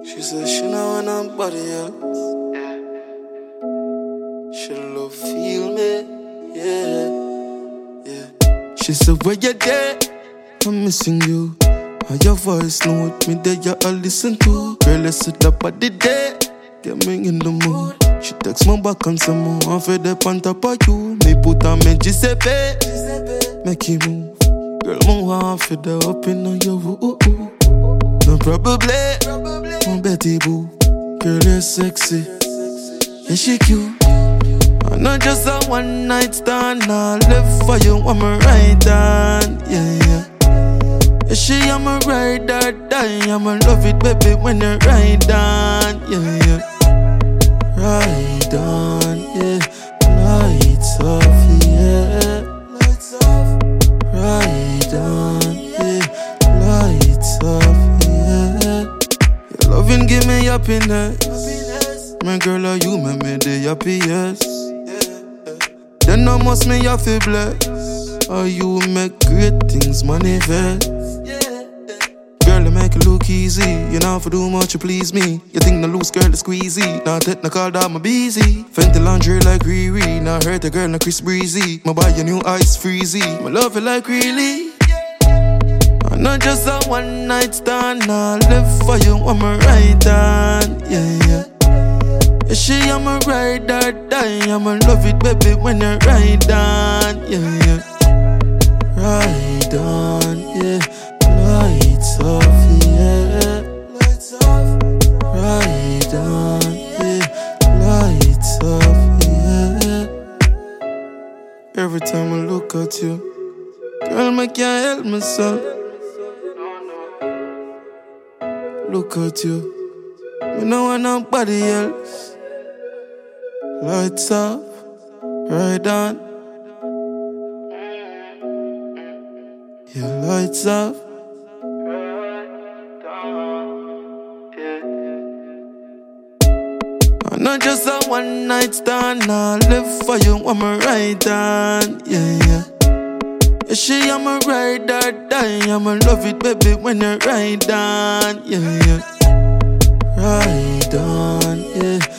She said she don't want nobody else. She love feel me, yeah. She said where you there? I'm missing you. And your voice note me that you all listen to. Girl, let's sit up at the day. Get me in the mood. She text me back and say more. I'm fed up on top of you. Me put on me Giuseppe. Make you move. Girl, I'm want for the up in on your woo. No probably. My Betty boo. Girl, you're sexy. Yeah, she cute. I'm not just a one night stand. I live for you, I'm a right hand. Yeah. Yeah, she am a ride or die. I'ma love it, baby, when you ride on. Yeah. Ride on, yeah. Lights off, yeah. Ride on, yeah. Lights off, yeah. Your loving give me happiness. My girl, are you make me the happiest? Then I must me have to bless. Or you make great things manifest. Girl, you make it look easy. You know for do much, you please me. You think the loose girl is squeezy. Now technical, that my busy. Fenty laundry like Riri. Now hurt the girl, now Chris Breezy. My buy your new ice freezy. My love you like really. I'm not just a one night stand. I live for you, I'm a right hand. Yeah. She am a ride or die. I'ma love it, baby, when you ride on. Yeah. Ride on, yeah. Lights off, yeah. Ride on, yeah. Lights off, yeah. Every time I look at you, girl, I can't help myself. Look at you, I don't want nobody else. Lights off, ride on. Yeah, lights off. I'm not just a one night stand. I live for you, I'm a right hand. Yeah. She am a ride or die. I'ma love it, baby, when you ride on. Yeah. Ride on, yeah.